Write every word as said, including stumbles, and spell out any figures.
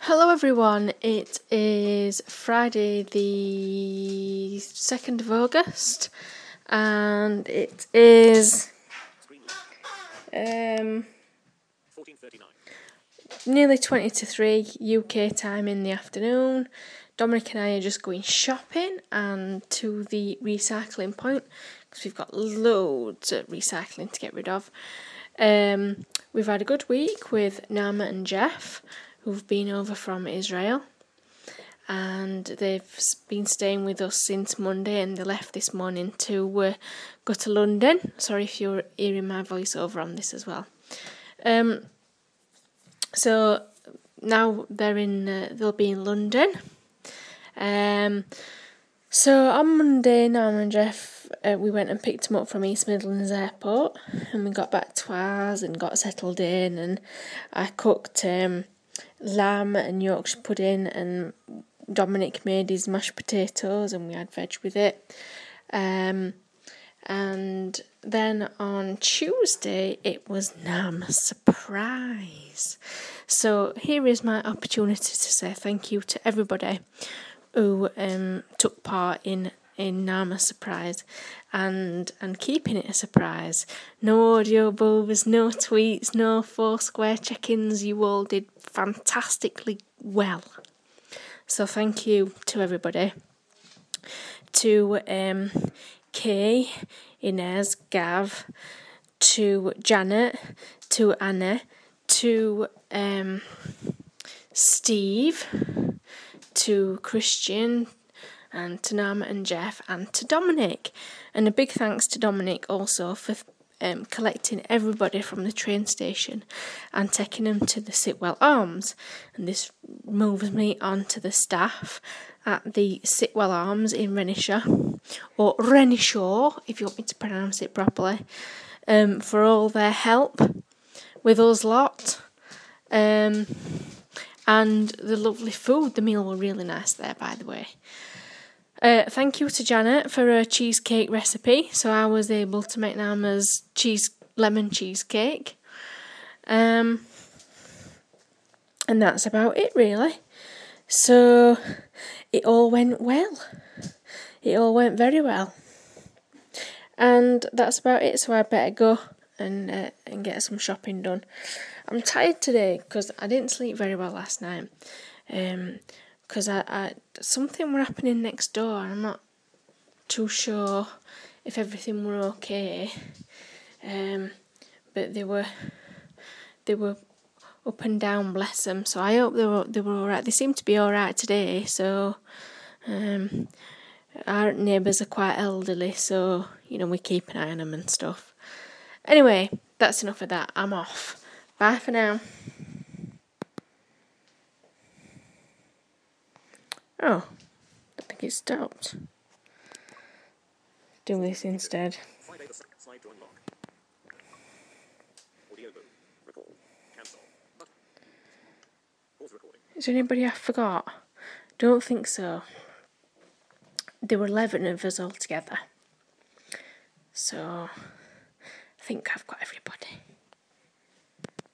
Hello everyone, it is Friday the second of August and it is um, nearly twenty to three U K time in the afternoon. Dominic and I are just going shopping and to the recycling point because we've got loads of recycling to get rid of. Um, we've had a good week with Naama and Jeff, who've been over from Israel, and they've been staying with us since Monday, and they left this morning to uh, go to London. Sorry if you're hearing my voice over on this as well. Um, so now they're in, uh, they'll be in London. Um, so on Monday, Naama and Jeff, uh, we went and picked them up from East Midlands Airport, and we got back to ours and got settled in, and I cooked um, lamb and Yorkshire pudding, and Dominic made his mashed potatoes and we had veg with it. Um, and then on Tuesday it was Naama's surprise. So here is my opportunity to say thank you to everybody who um, took part in in Naama's surprise and and keeping it a surprise. No audio bulbs, no tweets, no Foursquare check-ins. You all did fantastically well. So thank you to everybody. To um, Kay, Inez, Gav, to Janet, to Anna, to um, Steve, to Christian, and to Naama and Jeff, and to Dominic. And a big thanks to Dominic also for um, collecting everybody from the train station and taking them to the Sitwell Arms. And this moves me on to the staff at the Sitwell Arms in Renishaw, or Renishaw, if you want me to pronounce it properly, um, for all their help with us lot. Um, and the lovely food. The meal were really nice there, by the way. Uh, thank you to Janet for her cheesecake recipe. So I was able to make Naama's cheese lemon cheesecake. Um, and that's about it, really. So it all went well. It all went very well. And that's about it. So I better go and uh, and get some shopping done. I'm tired today because I didn't sleep very well last night. Um. Because I, I, something were happening next door, and I'm not too sure if everything were okay. Um, but they were, they were up and down, bless them. So I hope they were they were all right. They seem to be all right today. So, um, our neighbours are quite elderly, so you know we keep an eye on them and stuff. Anyway, that's enough of that. I'm off. Bye for now. Oh, I think it stopped. Do this instead. Is there anybody I forgot? Don't think so. There were eleven of us all together. So, I think I've got everybody.